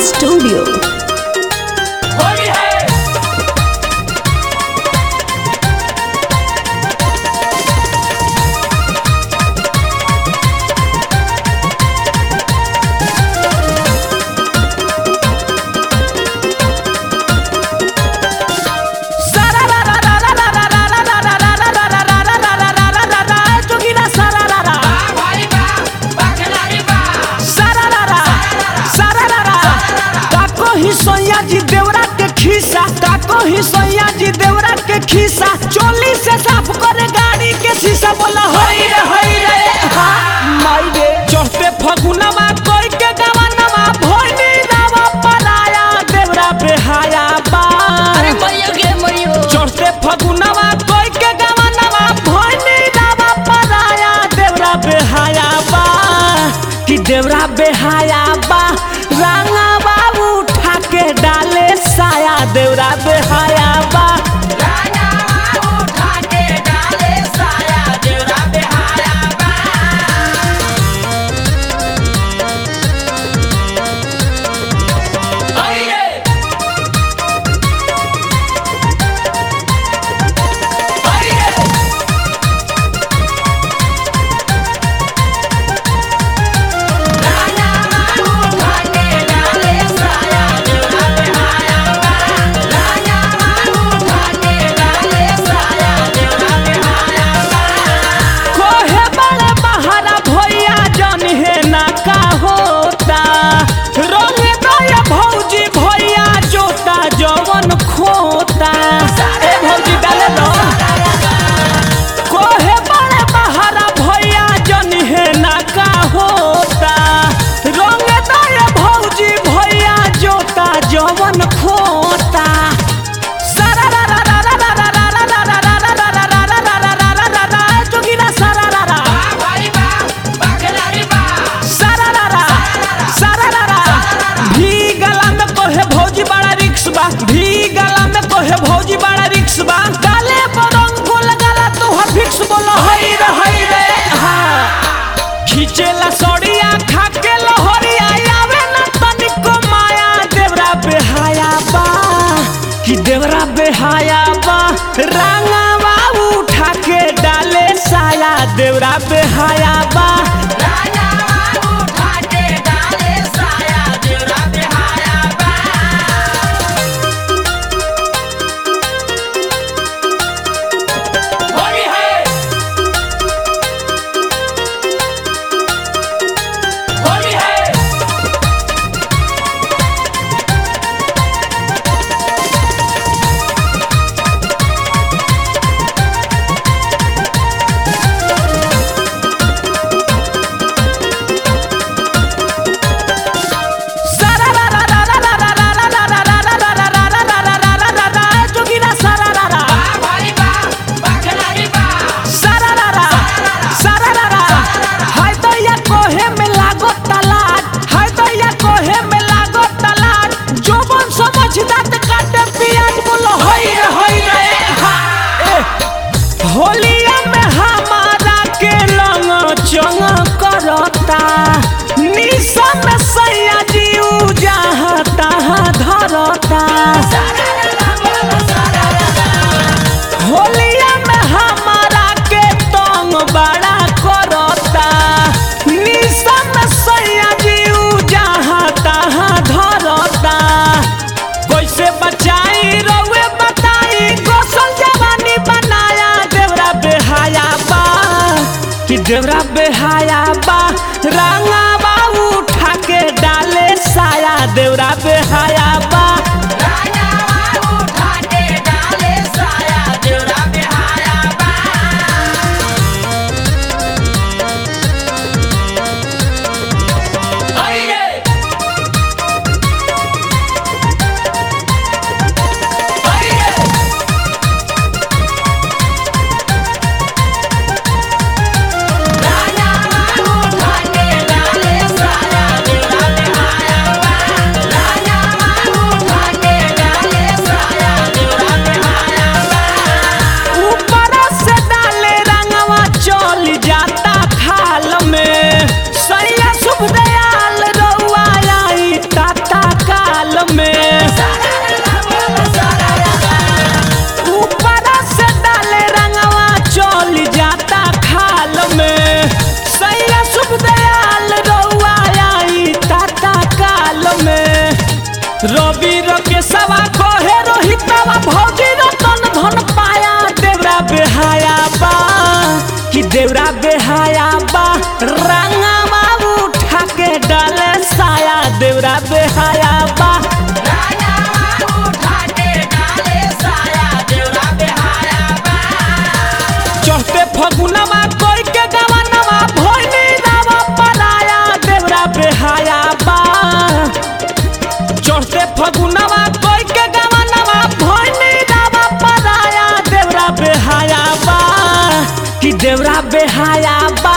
Studio. Holi है सैया जी देवरा के खीसा चोली से साफ करे गाड़ी के शीशा बोला होई रे माई रे चढ़ते फगुनवा कोई के गवनवा भोनी नवा पलाया देवरा बेहाया बा। अरे मैया गे मैयो चढ़ते फगुनवा कोई के गवनवा भोनी नवा पलाया देवरा बेहाया बा कि देवरा बेहाया बा रंगवा उठा के डाले साया देवरा बेहाया बा। खींचेला सड़िया खाके लहरिया आवे ना तनिको माया देवरा बेहाया बा कि देवरा बेहाया बा रंगवा उठा के डाले साया देवरा बेहाया बा। होलिया में हमारा के लंग चंग करता निशा में सैया जी जहाँ तहाँ धरता। होलिया में हमारा के तंग बड़ा करता निशा में सैया जी जहाँ तहाँ धरता। कैसे बचाई रउए बताई गोसल जवानी बनाया देवरा बेहाया बा कि देवरा बेहाया बा रंगवा उठा के डाले साया देवरा बेहाया बा। देवरा बेहाया बा चढ़ते फगुनवा कोई के गवनवा भोइनी रावा पराया देवरा बेहाया बा चढ़ते फगुनवा कोई के गवनवा भोइनी रावा पराया देवरा बेहाया बा कि देवरा बेहाया बा